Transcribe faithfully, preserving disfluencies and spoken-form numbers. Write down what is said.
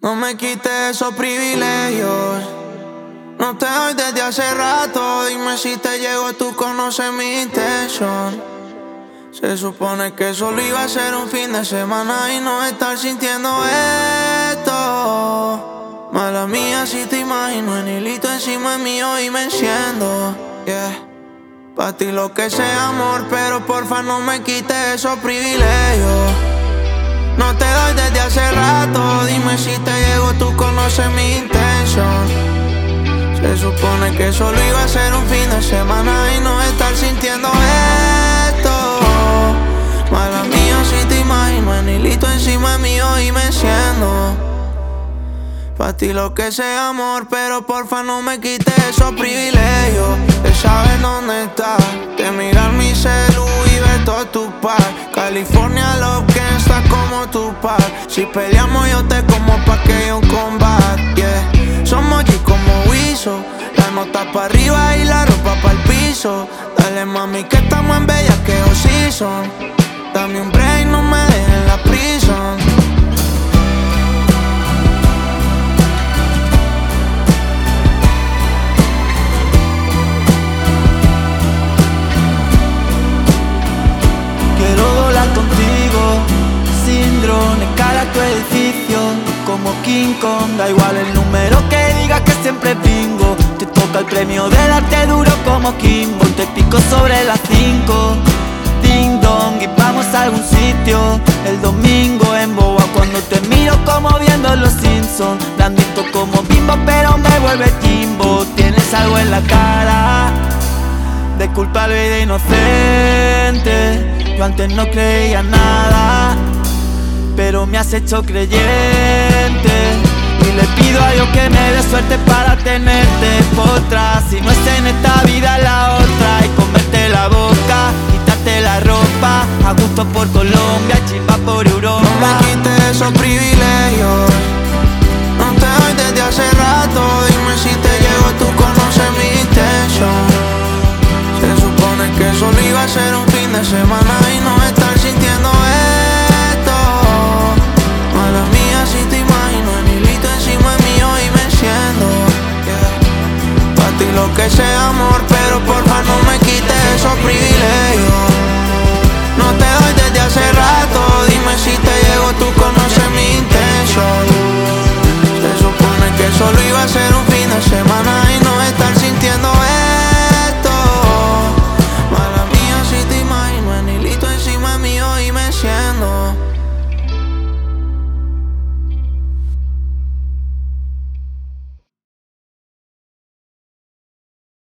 No me quites esos privilegios. No te doy desde hace rato. Dime si te llego, tú conoces mi intención. Se supone que solo iba a ser un fin de semana y no estar sintiendo esto. Mala mía si te imagino en hilito encima mío y me enciendo. Yeah. Pa' ti lo que sea amor, pero porfa no me quites esos privilegios. No te doy desde hace rato. Dime si te llego, tú conoces mi intención. Se supone que solo iba a ser un fin de semana y no estar sintiendo esto. Mala mía si te imagino en hilito encima mío y me enciendo. Pa' ti lo que sea amor, pero porfa no me quites esos privilegios. De saber dónde estás, de mirar mi celu y ver todo tu par. California lo que está como tu par. Si peleamos yo te como pa' que yo un combate, yeah. Somos G como Wiso, la nota pa' arriba y la ropa pa' el piso. Dale mami que estamos en bella que season. Dame un break, no me dejes en la prison. Contigo, sin drone, escala tu edificio como King Kong, da igual el número que digas que siempre bingo. Te toca el premio del arte duro como Kimbo. Te pico sobre las cinco, ding dong, y vamos a algún sitio el domingo en Boa. Cuando te miro como viendo los Simpsons, blandito como Bimbo pero me vuelve Kimbo. Tienes algo en la cara de culpable y de inocente. Yo antes no creía nada, pero me has hecho creyente. Y le pido a Dios que me dé suerte para tenerte por atrás. Si no es en esta vida, la otra. Y comerte la boca, quitarte la ropa, a gusto por Colombia, chimba por Europa. No me quites esos privilegios.